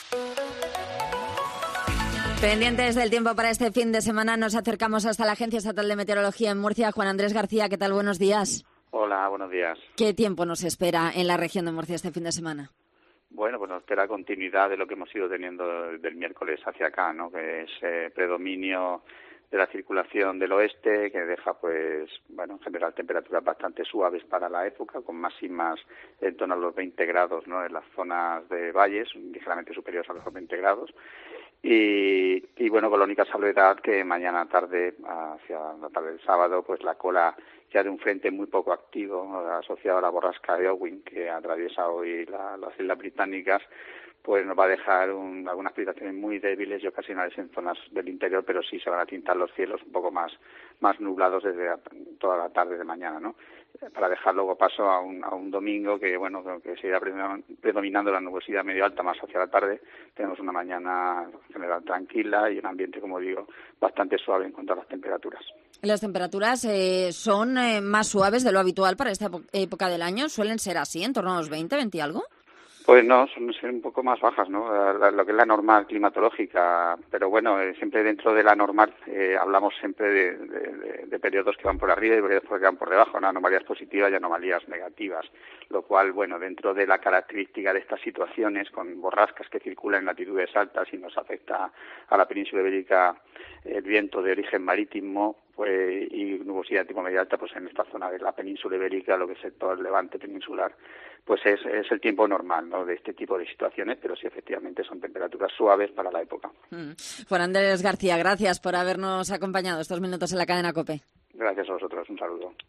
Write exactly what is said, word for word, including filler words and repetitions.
Pendientes del tiempo para este fin de semana, nos acercamos hasta la Agencia Estatal de Meteorología en Murcia. Juan Andrés García, ¿qué tal? Buenos días. Hola, buenos días. ¿Qué tiempo nos espera en la región de Murcia este fin de semana? Bueno, pues nos espera continuidad de lo que hemos ido teniendo del miércoles hacia acá, ¿no? Que es eh, predominio de la circulación del oeste, que deja, pues, bueno, en general temperaturas bastante suaves para la época, con máximas en torno a los veinte grados, ¿no? En las zonas de valles, ligeramente superiores a los veinte grados. Y, y bueno, con la única salvedad que mañana tarde, hacia la tarde del sábado, pues la cola ya de un frente muy poco activo, asociado a la borrasca de Owen, que atraviesa hoy la, las Islas Británicas, pues nos va a dejar un, algunas precipitaciones muy débiles y ocasionales en zonas del interior, pero sí se van a tintar los cielos un poco más, más nublados desde la, toda la tarde de mañana, ¿no? Para dejar luego paso a un, a un domingo que, bueno, que seguirá predominando la nubosidad medio alta más hacia la tarde. Tenemos una mañana en general tranquila y un ambiente, como digo, bastante suave en cuanto a las temperaturas. Las temperaturas eh, son eh, más suaves de lo habitual para esta época del año. ¿Suelen ser así, en torno a los veinte, veinte y algo? Pues no, son ser un poco más bajas, ¿no? La, lo que es la normal climatológica, pero bueno, eh, siempre dentro de la normal eh, hablamos siempre de, de, de, de periodos que van por arriba y periodos que van por debajo, ¿no? Anomalías positivas y anomalías negativas, lo cual, bueno, dentro de la característica de estas situaciones, con borrascas que circulan en latitudes altas y nos afecta a la península ibérica el viento de origen marítimo, pues, y nubosidad tipo media alta, pues en esta zona de la península ibérica, lo que es todo el levante peninsular, pues es, es el tiempo normal, ¿no? De este tipo de situaciones, pero sí efectivamente son temperaturas suaves para la época. Mm. Juan Andrés García, gracias por habernos acompañado estos minutos en la cadena COPE. Gracias a vosotros, un saludo.